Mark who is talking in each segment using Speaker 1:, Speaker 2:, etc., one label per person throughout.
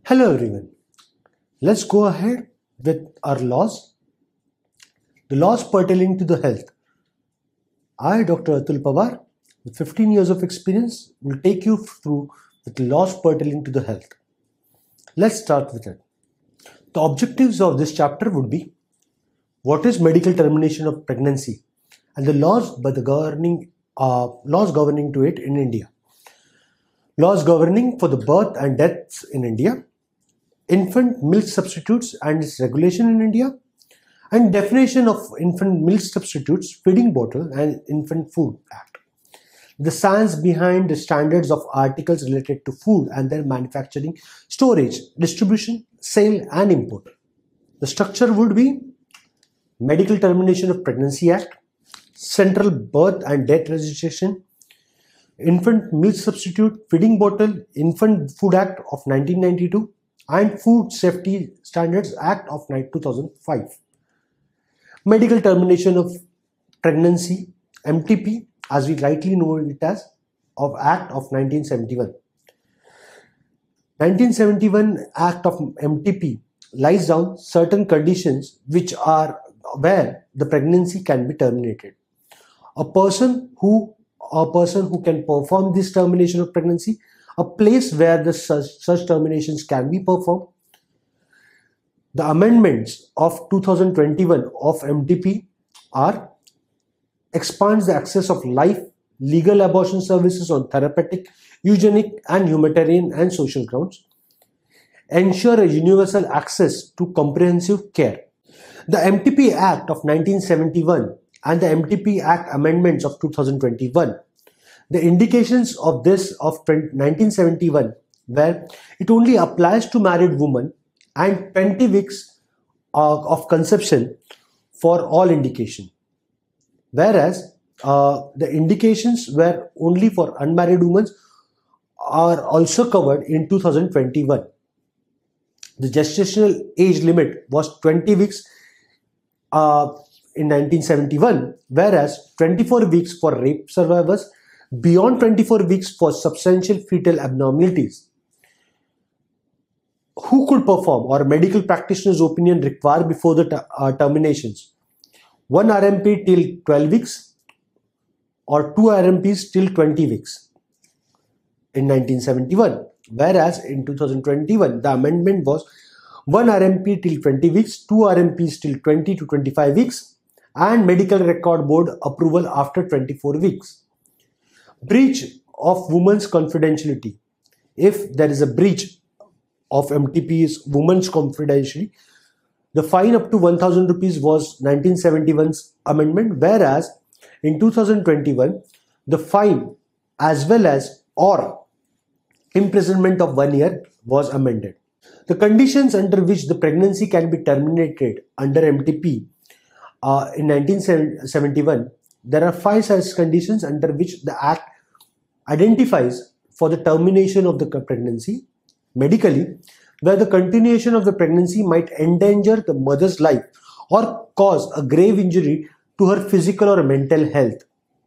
Speaker 1: Hello everyone. Let's go ahead with our laws. The laws pertaining to the health. I, Dr. Atul Pawar, with 15 years of experience, will take you through the laws pertaining to the health. Let's start with it. The objectives of this chapter would be what is medical termination of pregnancy and the laws governing to it in India. Laws governing for the birth and deaths in India, infant milk substitutes and its regulation in India, and definition of infant milk substitutes, feeding bottle and infant food act. The science behind the standards of articles related to food and their manufacturing, storage, distribution, sale and import. The structure would be Medical Termination of Pregnancy Act, Central Birth and Death Registration, Infant Milk Substitute, Feeding Bottle, Infant Food Act of 1992, and Food Safety Standards Act of 2005. Medical Termination of Pregnancy, MTP, as we rightly know it as, of Act of 1971. 1971 Act of MTP lies down certain conditions which are where the pregnancy can be terminated. A person who can perform this termination of pregnancy, a place where the such terminations can be performed. The amendments of 2021 of MTP are expands the access of life, legal abortion services on therapeutic, eugenic and humanitarian and social grounds, ensure a universal access to comprehensive care. The MTP Act of 1971 and the MTP Act amendments of 2021. The indications of this of 1971 where it only applies to married women and 20 weeks of conception for all indication. Whereas the indications were only for unmarried women are also covered in 2021. The gestational age limit was 20 weeks in 1971, whereas 24 weeks for rape survivors, beyond 24 weeks for substantial fetal abnormalities. Who could perform or medical practitioner's opinion required before the terminations? 1 RMP till 12 weeks or 2 RMPs till 20 weeks in 1971. Whereas in 2021, the amendment was 1 RMP till 20 weeks, 2 RMPs till 20 to 25 weeks, and medical record board approval after 24 weeks. Breach of women's confidentiality. If there is a breach of MTP's women's confidentiality, the fine up to 1,000 rupees was 1971's amendment, whereas in 2021, the fine as well as or imprisonment of 1 year was amended. The conditions under which the pregnancy can be terminated under MTP in 1971, there are 5 such conditions under which the Act identifies for the termination of the pregnancy medically, where the continuation of the pregnancy might endanger the mother's life or cause a grave injury to her physical or mental health.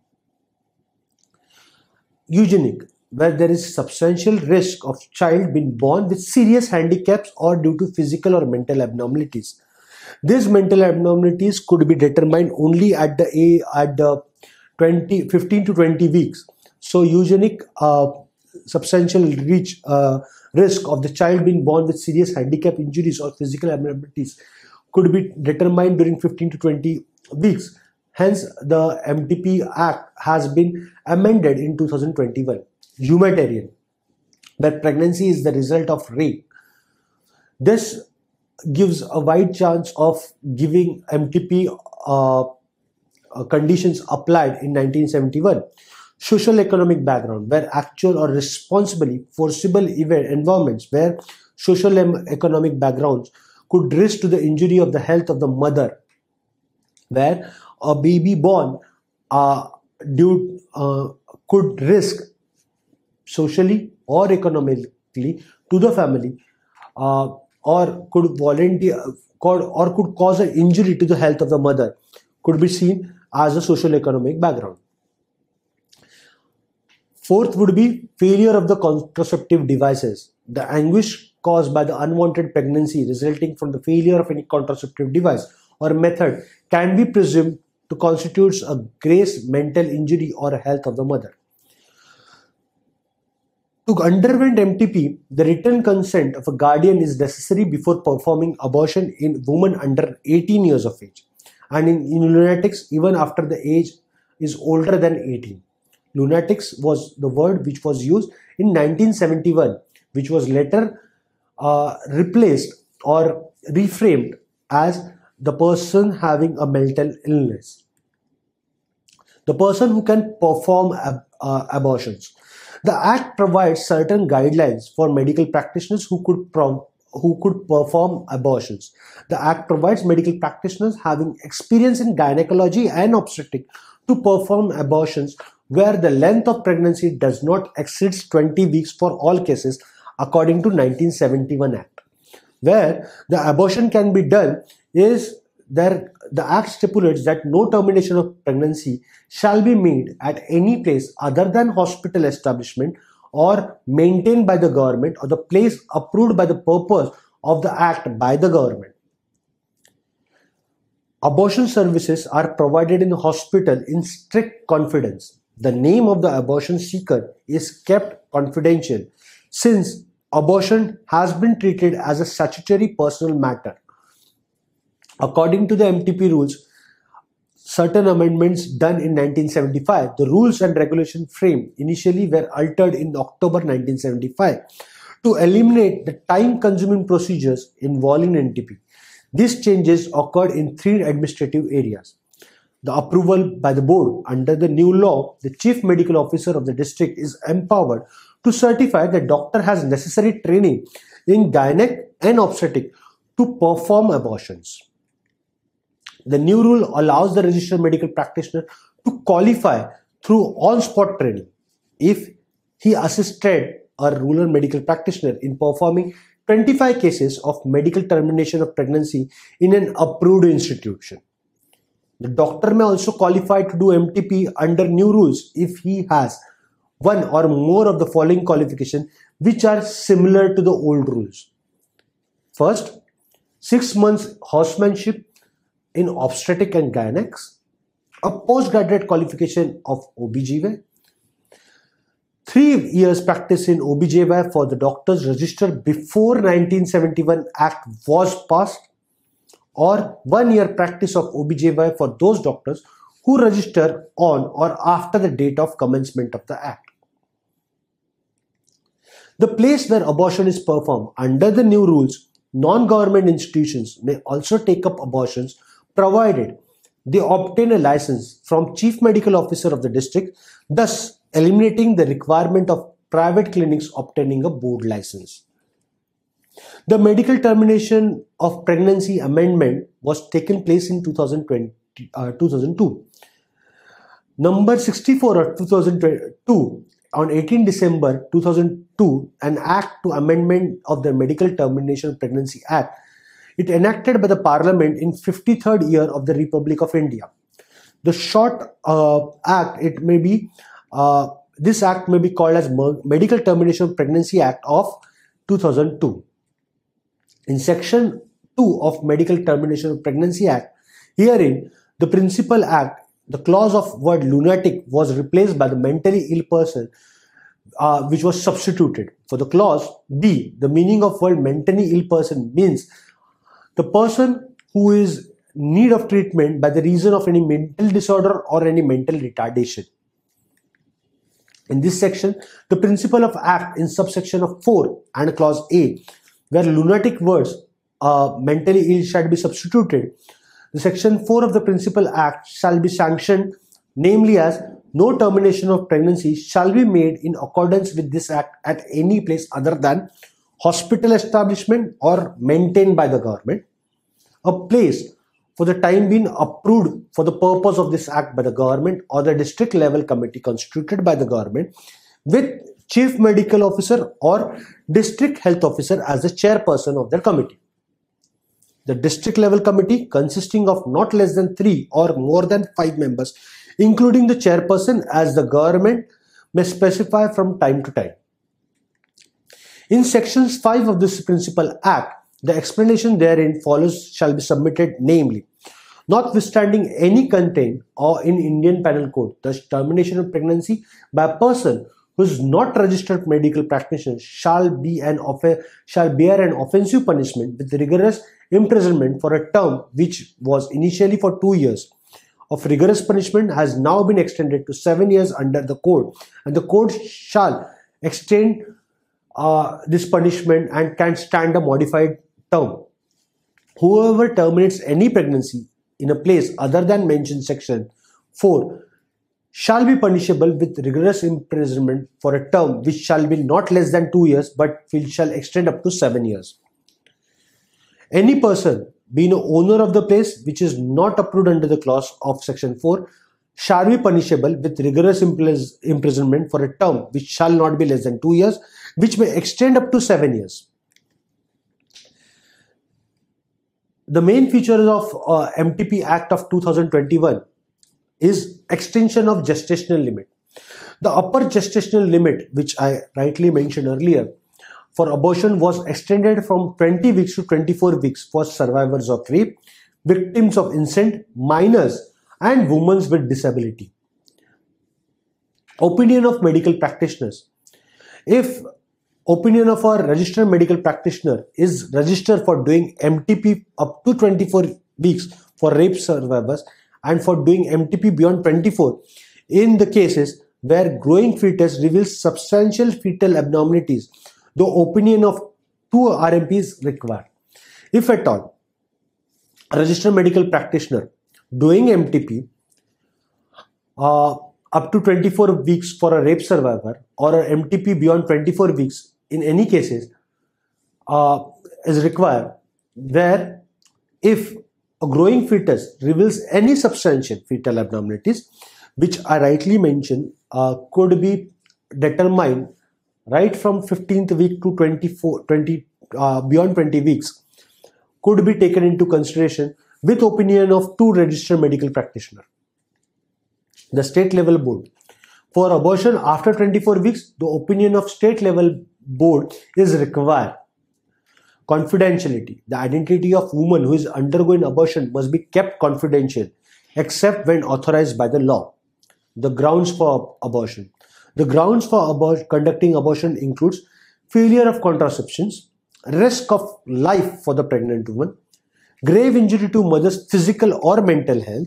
Speaker 1: Eugenic, where there is substantial risk of child being born with serious handicaps or due to physical or mental abnormalities. These mental abnormalities could be determined only at the 15 to 20 weeks. So eugenic substantial risk of the child being born with serious handicap, injuries or physical abnormalities could be determined during 15 to 20 weeks. Hence, the MTP Act has been amended in 2021. Humanitarian, where pregnancy is the result of rape. This gives a wide chance of giving MTP conditions applied in 1971. Social economic background, where actual or responsibly forcible environments where social economic backgrounds could risk to the injury of the health of the mother, where a baby born could risk socially or economically to the family, or could cause an injury to the health of the mother, could be seen as a social economic background. Fourth would be failure of the contraceptive devices. The anguish caused by the unwanted pregnancy resulting from the failure of any contraceptive device or method can be presumed to constitute a grave mental injury or health of the mother. To underwent MTP, the written consent of a guardian is necessary before performing abortion in women under 18 years of age, and in lunatics even after the age is older than 18. Lunatics was the word which was used in 1971, which was later replaced or reframed as the person having a mental illness. The person who can perform abortions. The Act provides certain guidelines for medical practitioners who could perform abortions. The Act provides medical practitioners having experience in gynecology and obstetrics to perform abortions where the length of pregnancy does not exceed 20 weeks for all cases according to 1971 Act. Where the abortion can be done is the Act stipulates that no termination of pregnancy shall be made at any place other than hospital establishment or maintained by the government or the place approved by the purpose of the Act by the government. Abortion services are provided in the hospital in strict confidence. The name of the abortion seeker is kept confidential since abortion has been treated as a statutory personal matter. According to the MTP rules, certain amendments done in 1975, the rules and regulation frame initially were altered in October 1975 to eliminate the time-consuming procedures involving NTP. These changes occurred in 3 administrative areas. The approval by the board. Under the new law, the chief medical officer of the district is empowered to certify that doctor has necessary training in gynec and obstetric to perform abortions. The new rule allows the registered medical practitioner to qualify through on-spot training if he assisted a rural medical practitioner in performing 25 cases of medical termination of pregnancy in an approved institution. The doctor may also qualify to do MTP under new rules if he has one or more of the following qualifications which are similar to the old rules. First, 6 months horsemanship in obstetric and gynecology, a postgraduate qualification of OBGYN, 3 years practice in OBGYN for the doctors registered before 1971 Act was passed, or 1 year practice of OBGYN for those doctors who register on or after the date of commencement of the Act. The place where abortion is performed under the new rules, non-government institutions may also take up abortions provided they obtain a license from Chief Medical Officer of the district, thus eliminating the requirement of private clinics obtaining a board license. The medical termination of pregnancy amendment was taken place in 2002. Number 64 of 2002 on 18 December 2002, an act to amendment of the Medical Termination of Pregnancy Act. It enacted by the Parliament in 53rd year of the Republic of India. The short act, this act may be called as Medical Termination of Pregnancy Act of 2002. In section 2 of Medical Termination of Pregnancy Act, herein the principal act, the clause of word lunatic was replaced by the mentally ill person, which was substituted. For the clause B, the meaning of word mentally ill person means the person who is in need of treatment by the reason of any mental disorder or any mental retardation. In this section, the principle of act in subsection of 4 and clause A, where lunatic words mentally ill shall be substituted, the section 4 of the principal act shall be sanctioned, namely as no termination of pregnancy shall be made in accordance with this act at any place other than hospital establishment or maintained by the government, a place for the time being approved for the purpose of this act by the government or the district level committee constituted by the government with chief medical officer or district health officer as the chairperson of the committee. The district level committee consisting of not less than 3 or more than 5 members, including the chairperson as the government may specify from time to time. In sections 5 of this Principal Act, the explanation therein follows shall be submitted, namely, notwithstanding any contained or in Indian Penal Code, the termination of pregnancy by a person who is not registered medical practitioner shall bear an offensive punishment with rigorous imprisonment for a term which was initially for 2 years. Of rigorous punishment has now been extended to 7 years under the code, and the code shall extend this punishment and can stand a modified term. Whoever terminates any pregnancy in a place other than mentioned section 4 shall be punishable with rigorous imprisonment for a term which shall be not less than 2 years but which shall extend up to 7 years. Any person being an owner of the place which is not approved under the clause of section 4 shall be punishable with rigorous imprisonment for a term which shall not be less than 2 years, which may extend up to 7 years. The main features of MTP Act of 2021 is extension of gestational limit. The upper gestational limit, which I rightly mentioned earlier, for abortion was extended from 20 weeks to 24 weeks for survivors of rape, victims of incest, minors, and women with disability. Opinion of medical practitioners. If opinion of a registered medical practitioner is registered for doing MTP up to 24 weeks for rape survivors and for doing MTP beyond 24 in the cases where growing fetus reveals substantial fetal abnormalities, the opinion of 2 RMP is required. If at all, a registered medical practitioner doing MTP up to 24 weeks for a rape survivor or a MTP beyond 24 weeks in any cases is required, where if a growing fetus reveals any substantial fetal abnormalities, which I rightly mentioned could be determined right from 15th week to beyond 20 weeks, could be taken into consideration with opinion of 2 registered medical practitioners. The state level board. For abortion after 24 weeks, the opinion of state level board is required. Confidentiality. The identity of woman who is undergoing abortion must be kept confidential except when authorized by the law. The grounds for abortion. The grounds for conducting abortion includes failure of contraceptions, risk of life for the pregnant woman, grave injury to mother's physical or mental health,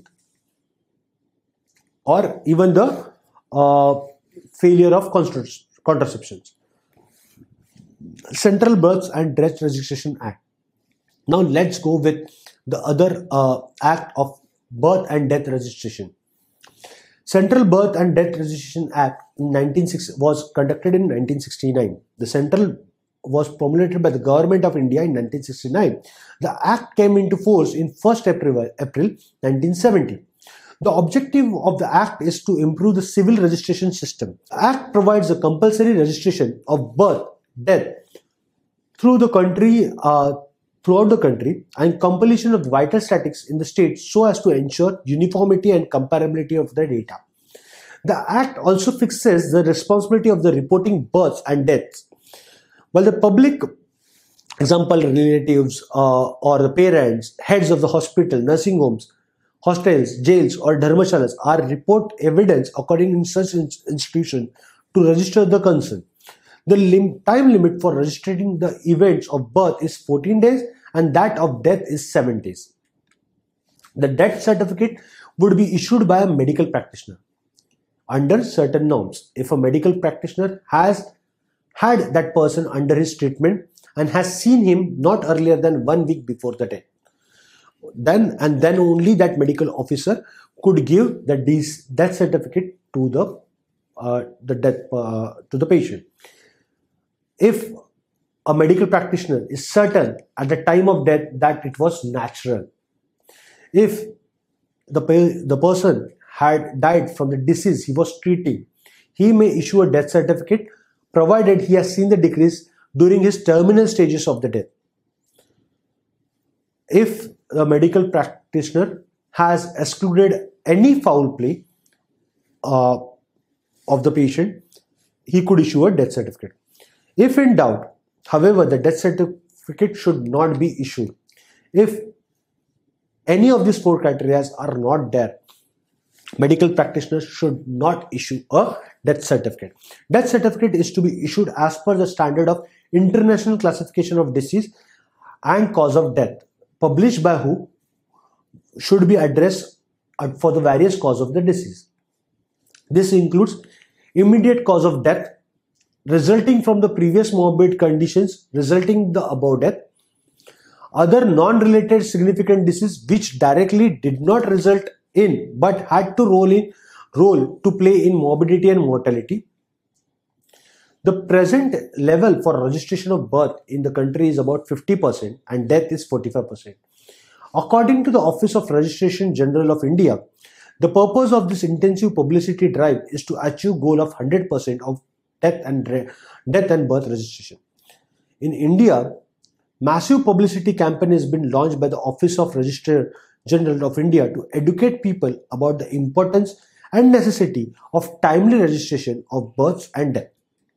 Speaker 1: or even the failure of contraceptions. Central Birth and Death Registration Act. Now let's go with the other act of birth and death registration. Central Birth and Death Registration Act was conducted in 1969. The central was promulgated by the Government of India in 1969. The act came into force in 1st April 1970. The objective of the act is to improve the civil registration system. The act provides a compulsory registration of birth, death throughout the country and compilation of vital statistics in the state so as to ensure uniformity and comparability of the data. The act also fixes the responsibility of the reporting births and deaths. While the public, example relatives or the parents, heads of the hospital, nursing homes, hostels, jails or dharmashalas are report evidence according in such institution to register the concern. The time limit for registering the events of birth is 14 days and that of death is 7 days. The death certificate would be issued by a medical practitioner under certain norms. If a medical practitioner has had that person under his treatment and has seen him not earlier than 1 week before the death, then only that medical officer could give the death certificate to the patient. If a medical practitioner is certain at the time of death that it was natural, if the person had died from the disease he was treating, he may issue a death certificate provided he has seen the decrease during his terminal stages of the death. If the medical practitioner has excluded any foul play of the patient, he could issue a death certificate. If in doubt, however, the death certificate should not be issued. If any of these four criteria are not there, medical practitioners should not issue a death certificate. Death certificate is to be issued as per the standard of International Classification of Disease and Cause of Death, published by WHO, should be addressed for the various cause of the disease. This includes immediate cause of death resulting from the previous morbid conditions resulting the above death, other non-related significant disease which directly did not result in but had to role to play in morbidity and mortality. The present level for registration of birth in the country is about 50% and death is 45%. According to the Office of Registration General of India, the purpose of this intensive publicity drive is to achieve goal of 100% of death and birth registration. In India, massive publicity campaign has been launched by the Office of Registrar General of India to educate people about the importance and necessity of timely registration of births and death.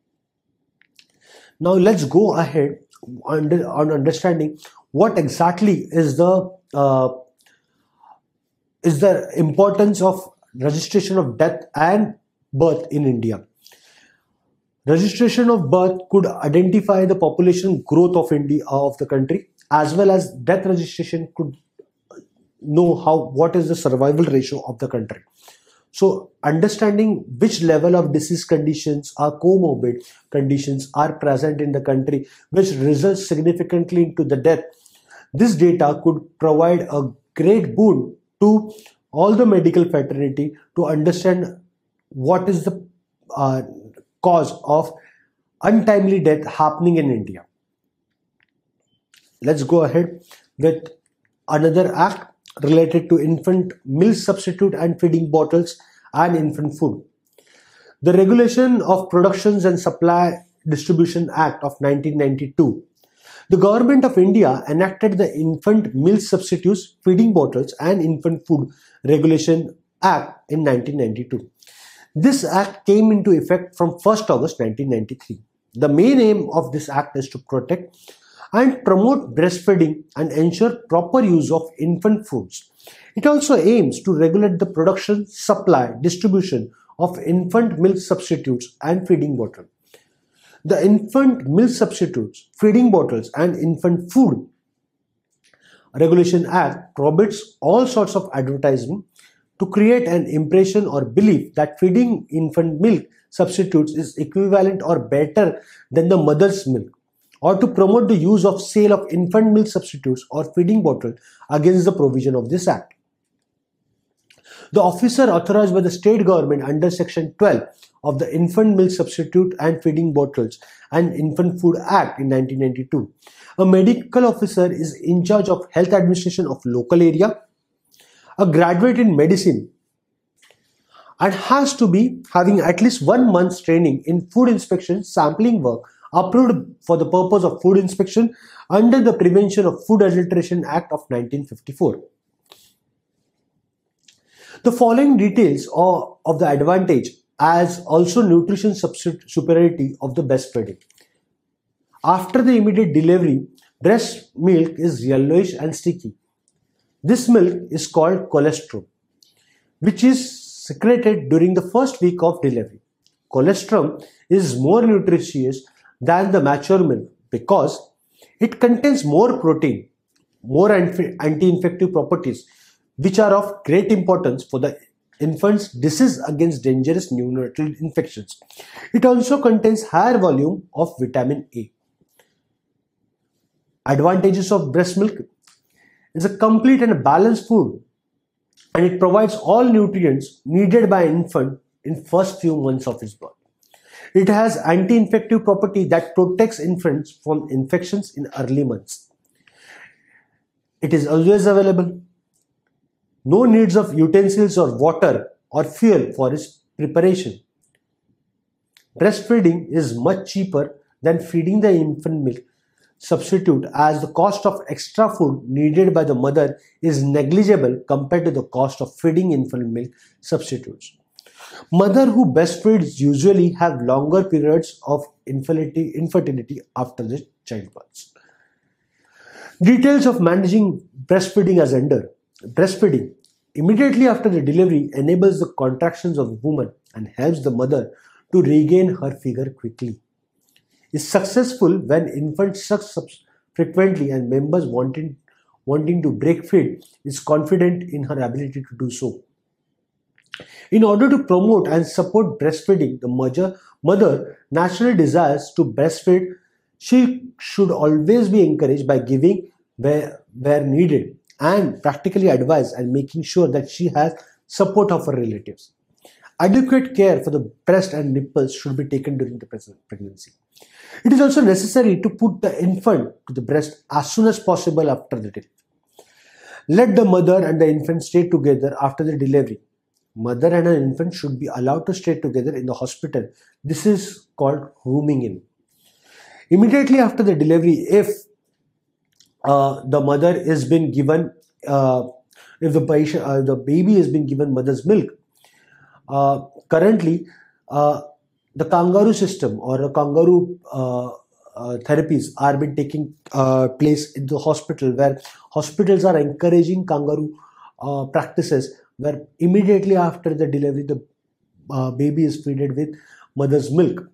Speaker 1: Now let's go ahead on understanding what exactly is the importance of registration of death and birth in India. Registration of birth could identify the population growth of India, of the country, as well as death registration could know what is the survival ratio of the country. So understanding which level of disease conditions or comorbid conditions are present in the country which results significantly into the death, this data could provide a great boon to all the medical fraternity to understand what is the cause of untimely death happening in India. Let's go ahead with another act related to infant milk substitute and feeding bottles and infant food. The Regulation of Productions and Supply Distribution Act of 1992. The Government of India enacted the Infant Milk Substitutes, Feeding Bottles and Infant Food Regulation Act in 1992. This act came into effect from 1st August 1993. The main aim of this act is to protect and promote breastfeeding and ensure proper use of infant foods. It also aims to regulate the production, supply, distribution of infant milk substitutes and feeding bottles. The Infant Milk Substitutes, Feeding Bottles and Infant Food Regulation Act prohibits all sorts of advertising to create an impression or belief that feeding infant milk substitutes is equivalent or better than the mother's milk, or to promote the use of sale of infant milk substitutes or feeding bottle against the provision of this act. The officer authorized by the state government under section 12 of the Infant Milk Substitute and Feeding Bottles and Infant Food Act in 1992. A medical officer is in charge of health administration of local area, a graduate in medicine, and has to be having at least 1 month's training in food inspection sampling work approved for the purpose of food inspection under the Prevention of Food Adulteration Act of 1954. The following details of the advantage as also nutrition superiority of the breastfeeding. After the immediate delivery, breast milk is yellowish and sticky. This milk is called colostrum, which is secreted during the first week of delivery. Colostrum is more nutritious than the mature milk because it contains more protein, more anti-infective properties, which are of great importance for the infant's disease against dangerous neonatal infections. It also contains higher volume of vitamin A. Advantages of breast milk: is a complete and balanced food, and it provides all nutrients needed by an infant in first few months of his birth. It has anti-infective property that protects infants from infections in early months. It is always available. No needs of utensils or water or fuel for its preparation. Breastfeeding is much cheaper than feeding the infant milk substitute, as the cost of extra food needed by the mother is negligible compared to the cost of feeding infant milk substitutes. Mother who breastfeeds usually have longer periods of infertility after the childbirth. Details of managing breastfeeding as under. Breastfeeding immediately after the delivery enables the contractions of the woman and helps the mother to regain her figure quickly. Is successful when infant sucks frequently and members wanting to breastfeed is confident in her ability to do so. In order to promote and support breastfeeding, the mother naturally desires to breastfeed. She should always be encouraged by giving where needed and practically advised and making sure that she has support of her relatives. Adequate care for the breast and nipples should be taken during the pregnancy. It is also necessary to put the infant to the breast as soon as possible after the delivery. Let the mother and the infant stay together after the delivery. Mother and an infant should be allowed to stay together in the hospital. This is called rooming in. Immediately after the delivery, if the mother is been given, if the baby is being given mother's milk, currently the kangaroo system or a kangaroo therapies are been taking place in the hospital, where hospitals are encouraging kangaroo practices, where immediately after the delivery the baby is fed with mother's milk.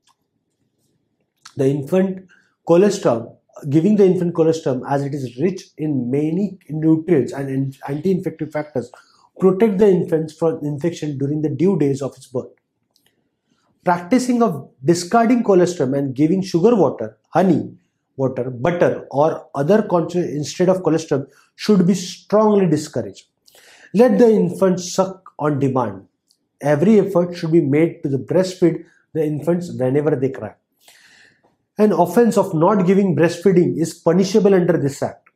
Speaker 1: The infant colostrum, giving the infant colostrum, as it is rich in many nutrients and anti-infective factors, protect the infants from infection during the due days of its birth. Practicing of discarding colostrum and giving sugar water, honey water, butter or other concentrate instead of colostrum should be strongly discouraged. Let the infant suck on demand. Every effort should be made to breastfeed the infants whenever they cry. An offense of not giving breastfeeding is punishable under this act.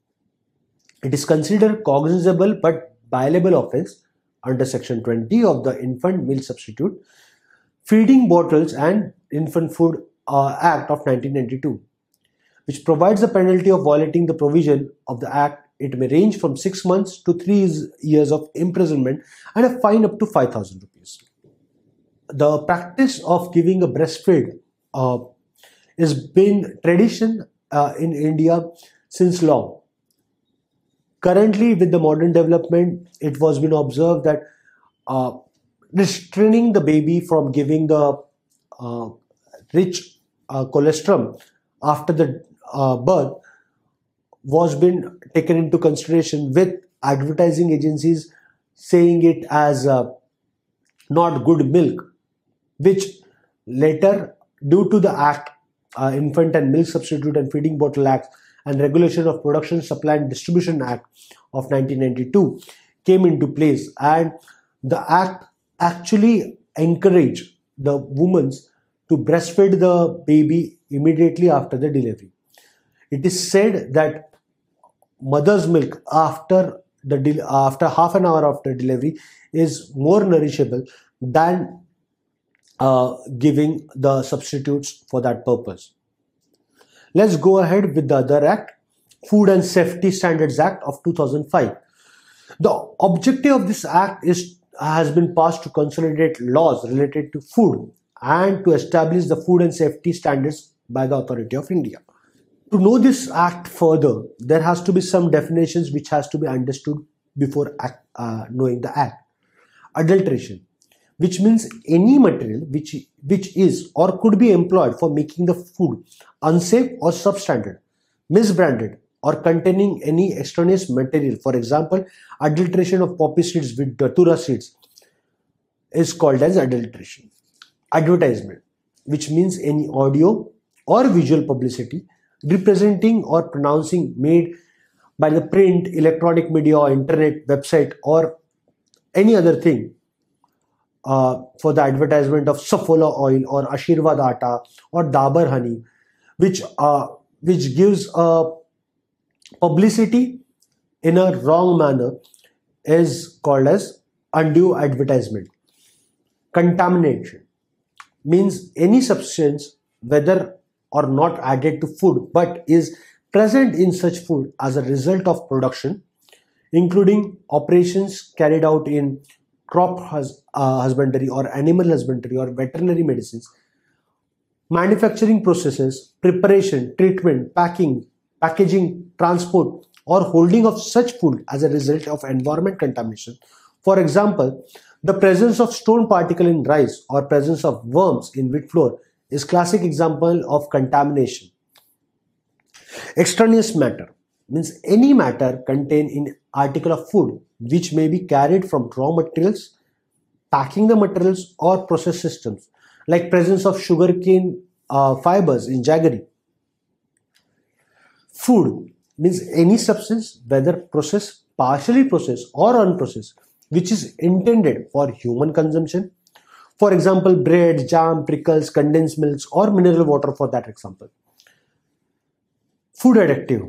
Speaker 1: It is considered cognizable but bailable offense under section 20 of the Infant Meal Substitute, Feeding Bottles and Infant Food Act of 1992, which provides the penalty of violating the provision of the act. It may range from 6 months to 3 years of imprisonment and a fine up to 5,000 rupees. The practice of giving a breastfeed has been tradition in India since long. Currently, with the modern development, it was been observed that restraining the baby from giving the rich colostrum after the birth was been taken into consideration, with advertising agencies saying it as not good milk, which later, due to the act, Infant and Milk Substitute and Feeding Bottle Act and Regulation of Production, Supply and Distribution Act of 1992 came into place, and the act actually encouraged the women to breastfeed the baby immediately after the delivery. It is said that mother's milk after half an hour after delivery is more nourishable than giving the substitutes for that purpose. Let's go ahead with the other act, Food and Safety Standards Act of 2005. The objective of this act has been passed to consolidate laws related to food and to establish the food and safety standards by the Authority of India. To know this act further, there has to be some definitions which has to be understood before knowing the act. Adulteration, which means any material which is or could be employed for making the food unsafe or substandard, misbranded or containing any extraneous material. For example, adulteration of poppy seeds with datura seeds is called as adulteration. Advertisement, which means any audio or visual publicity representing or pronouncing made by the print, electronic media or internet website or any other thing for the advertisement of Saffola oil or Ashirvad atta or Dabur honey, which gives publicity in a wrong manner, is called as undue advertisement. Contamination means any substance, whether or not added to food, but is present in such food as a result of production, including operations carried out in husbandry or animal husbandry or veterinary medicines, manufacturing processes, preparation, treatment, packing, packaging, transport, or holding of such food as a result of environment contamination. For example, the presence of stone particle in rice or presence of worms in wheat flour is classic example of contamination. Extraneous matter means any matter contained in article of food which may be carried from raw materials, packing the materials or process systems, like presence of sugarcane fibers in jaggery. Food means any substance, whether processed, partially processed or unprocessed, which is intended for human consumption. For example, bread, jam, pickles, condensed milks or mineral water for that example. Food additive.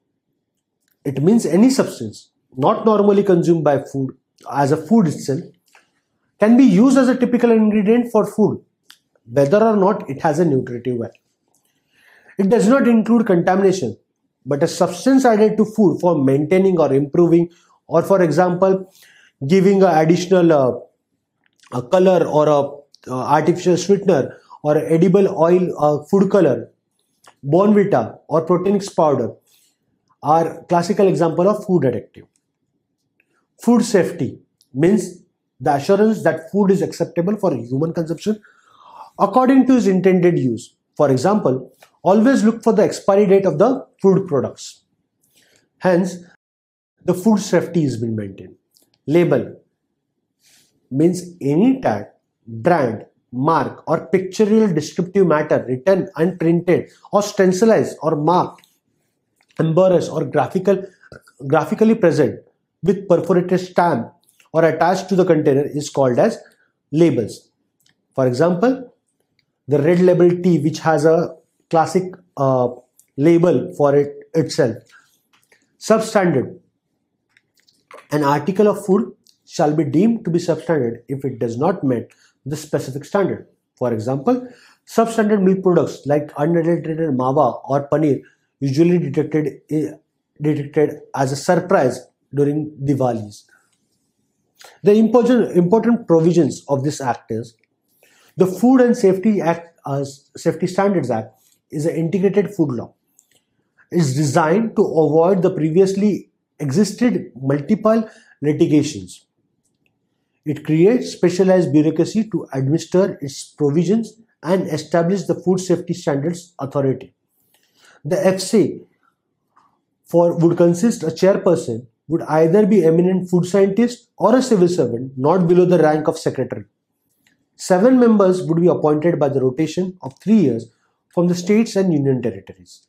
Speaker 1: It means any substance not normally consumed by food as a food itself can be used as a typical ingredient for food, whether or not it has a nutritive value. It does not include contamination, but a substance added to food for maintaining or improving, or for example, giving an additional a color or a artificial sweetener or edible oil food color, Bonvita or Proteinics powder are classical example of food additive. Food safety means the assurance that food is acceptable for human consumption according to its intended use. For example, always look for the expiry date of the food products. Hence, the food safety has been maintained. Label means any tag, brand, mark or pictorial descriptive matter written and printed or stencilized or marked, embossed or graphically present with perforated stamp or attached to the container is called as labels. For example, the red label tea, which has a classic label for it itself. Substandard. An article of food shall be deemed to be substandard if it does not meet the specific standard. For example, substandard milk products like unadulterated mawa or paneer usually detected as a surprise during Diwalis. The important provisions of this act is the Food and Safety Act, Safety Standards Act, is an integrated food law. It is designed to avoid the previously existed multiple litigations. It creates specialized bureaucracy to administer its provisions and establish the Food Safety Standards Authority. The FSA would consist a chairperson would either be eminent food scientist or a civil servant not below the rank of secretary. 7 members would be appointed by the rotation of 3 years from the states and union territories.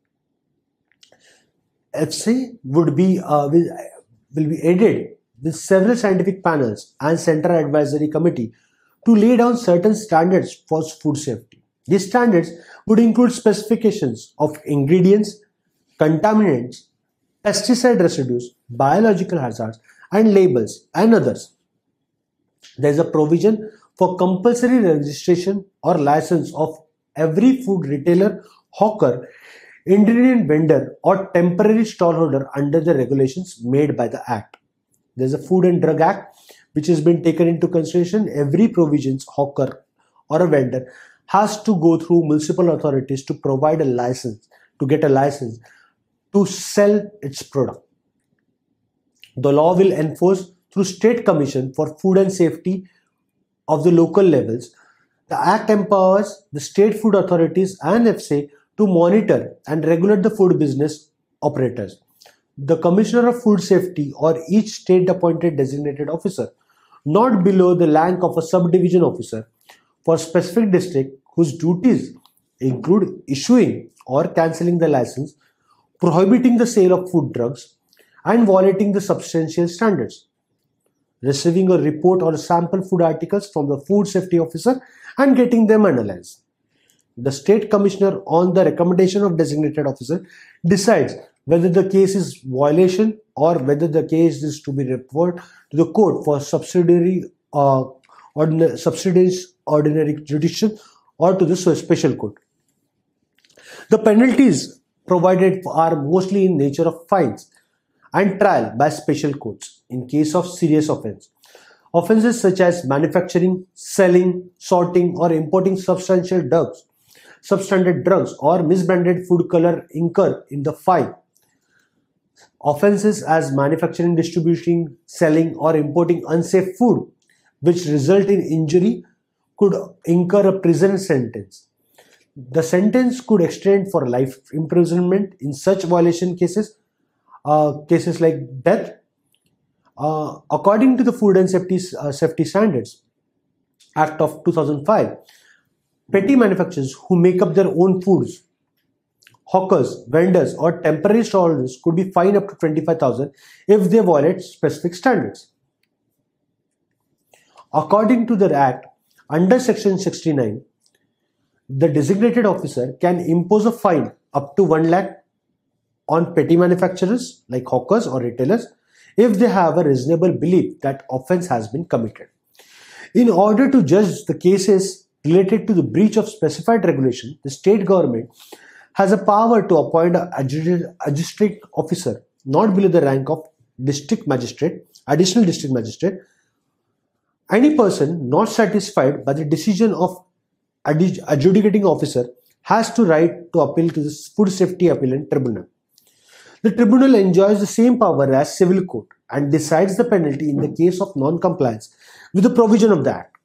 Speaker 1: FSA will be aided with several scientific panels and Central Advisory Committee to lay down certain standards for food safety. These standards would include specifications of ingredients, contaminants, pesticide residues, biological hazards, and labels, and others. There is a provision for compulsory registration or license of every food retailer, hawker, ingredient vendor, or temporary stallholder under the regulations made by the Act. There is a Food and Drug Act which has been taken into consideration. Every provisions, hawker or a vendor has to go through municipal authorities to provide a license, to get a license to sell its product. The law will enforce through State Commission for Food and Safety of the local levels. The Act empowers the state food authorities and FSA to monitor and regulate the food business operators. The Commissioner of Food Safety or each state appointed designated officer, not below the rank of a subdivision officer for specific district, whose duties include issuing or cancelling the license, prohibiting the sale of food drugs, and violating the substantial standards, receiving a report or sample food articles from the food safety officer and getting them analyzed. The state commissioner, on the recommendation of designated officer, decides whether the case is violation or whether the case is to be referred to the court for subsidiary ordinary jurisdiction or to the special court. The penalties provided are mostly in nature of fines and trial by special courts in case of serious offence. Offenses such as manufacturing, selling, sorting, or importing substandard drugs, or misbranded food color incur in the fine. Offenses as manufacturing, distributing, selling, or importing unsafe food which result in injury could incur a prison sentence. The sentence could extend for life imprisonment in such violation cases, cases like death. According to the Food and Safety Standards Act of 2005, petty manufacturers who make up their own foods, hawkers, vendors, or temporary stallholders could be fined up to 25,000 if they violate specific standards. According to the Act, under Section 69, the designated officer can impose a fine up to 1 lakh on petty manufacturers like hawkers or retailers if they have a reasonable belief that offense has been committed. In order to judge the cases related to the breach of specified regulation, the state government has a power to appoint a district officer not below the rank of district magistrate, additional district magistrate. Any person not satisfied by the decision of adjudicating officer has to right to appeal to the Food Safety Appellate Tribunal. The tribunal enjoys the same power as civil court and decides the penalty in the case of non-compliance with the provision of the Act.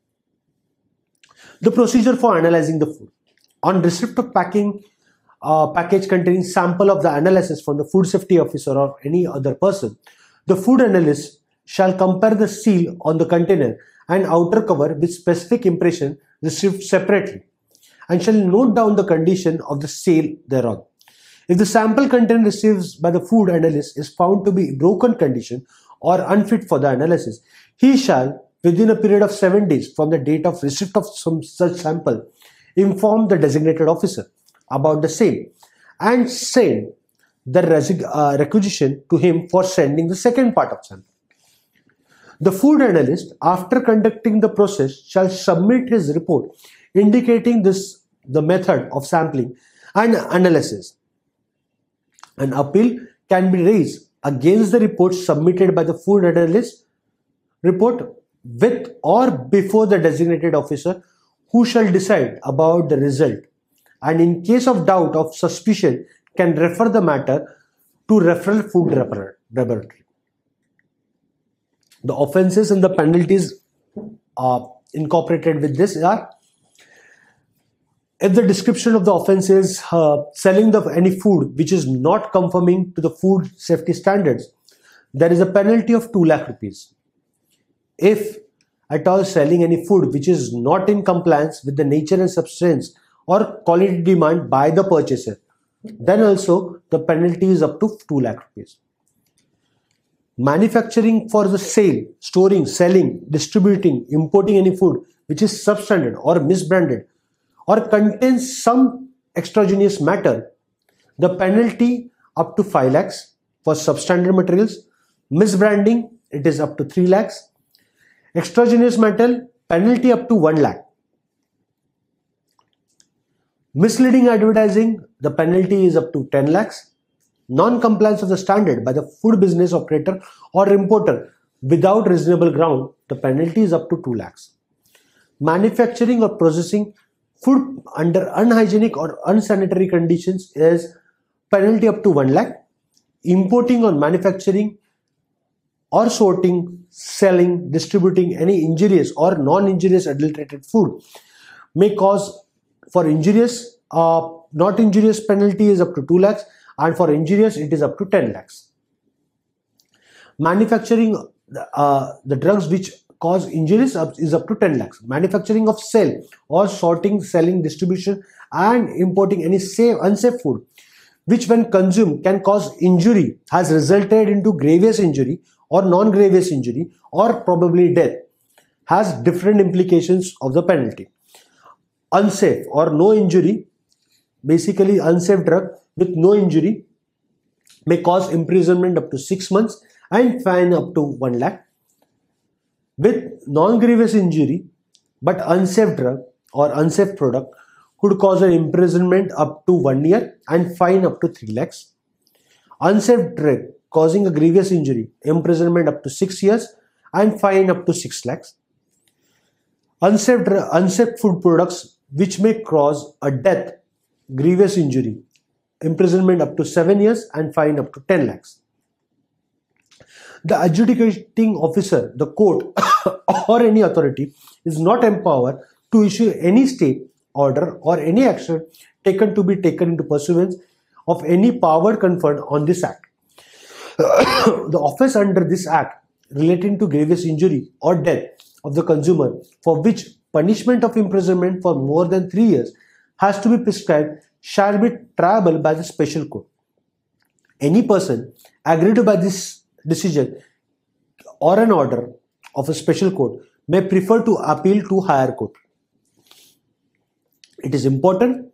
Speaker 1: The procedure for analyzing the food. On receipt of package containing sample of the analysis from the food safety officer or any other person, the food analyst shall compare the seal on the container and outer cover with specific impression received separately and shall note down the condition of the seal thereon. If the sample content received by the food analyst is found to be in broken condition or unfit for the analysis, he shall, within a period of 7 days from the date of receipt of some such sample, inform the designated officer about the same and send the requisition to him for sending the second part of sample. The food analyst, after conducting the process, shall submit his report indicating the method of sampling and analysis. An appeal can be raised against the report submitted by the food analyst report with or before the designated officer, who shall decide about the result, and in case of doubt or suspicion can refer the matter to referral food laboratory. The offenses and the penalties incorporated with this are: if the description of the offense is selling any food which is not conforming to the food safety standards, there is a penalty of 2 lakh rupees. If at all selling any food which is not in compliance with the nature and substance or quality demand by the purchaser, then also the penalty is up to 2 lakh rupees. Manufacturing for the sale, storing, selling, distributing, importing any food which is substandard or misbranded or contains some extraneous matter, the penalty up to 5 lakhs. For substandard materials, misbranding, it is up to 3 lakhs. Extraneous matter, penalty up to 1 lakh. Misleading advertising, the penalty is up to 10 lakhs. Non-compliance of the standard by the food business operator or importer without reasonable ground, the penalty is up to 2 lakhs. Manufacturing or processing food under unhygienic or unsanitary conditions is penalty up to 1 lakh. Importing or manufacturing or sorting, selling, distributing any injurious or non-injurious adulterated food may cause for injurious, not injurious penalty is up to 2 lakhs, and for injurious it is up to 10 lakhs. Manufacturing the drugs which cause injuries is up to 10 lakhs. Manufacturing of sale or sorting, selling, distribution and importing any unsafe food which when consumed can cause injury has resulted into grievous injury or non-grievous injury or probably death has different implications of the penalty. Unsafe or no injury, basically unsafe drug with no injury, may cause imprisonment up to 6 months and fine up to 1 lakh. With non-grievous injury but unsafe drug or unsafe product could cause an imprisonment up to 1 year and fine up to 3 lakhs. Unsafe drug causing a grievous injury, imprisonment up to 6 years and fine up to 6 lakhs. Unsafe food products which may cause a death, grievous injury, imprisonment up to 7 years and fine up to 10 lakhs. The adjudicating officer, the court or any authority is not empowered to issue any stay order or any action taken to be taken into pursuance of any power conferred on this act. The offence under this act relating to grievous injury or death of the consumer for which punishment of imprisonment for more than 3 years has to be prescribed shall be triable by the special court. Any person aggrieved by this decision or an order of a special court may prefer to appeal to higher court. It is importantly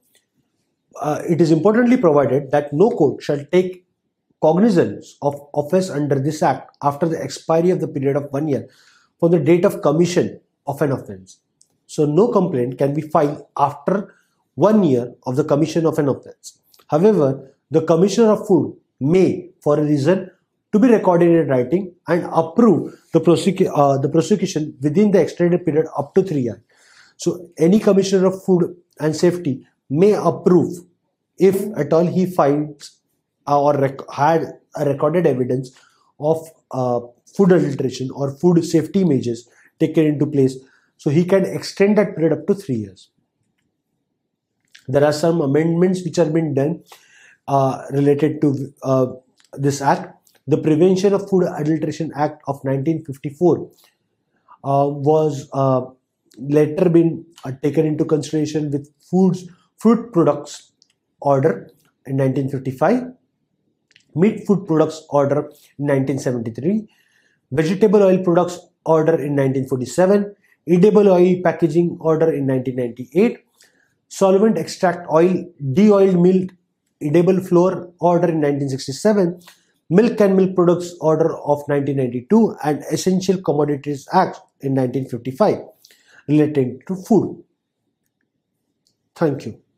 Speaker 1: provided that no court shall take cognizance of offence under this act after the expiry of the period of 1 year from the date of commission of an offence. So no complaint can be filed after 1 year of the commission of an offence. However, the Commissioner of Food may, for a reason to be recorded in writing, and approve the prosecution within the extended period up to 3 years. So any Commissioner of Food and Safety may approve if at all he finds or had a recorded evidence of food adulteration or food safety measures taken into place. So he can extend that period up to 3 years. There are some amendments which have been done related to this act. The Prevention of Food Adulteration Act of 1954 was later been taken into consideration with Food Products Order in 1955, Meat Food Products Order in 1973, Vegetable Oil Products Order in 1947, Edible Oil Packaging Order in 1998, Solvent Extract Oil, De-oiled Milk, Edible Flour Order in 1967, Milk and Milk Products Order of 1992 and Essential Commodities Act in 1955 relating to food. Thank you.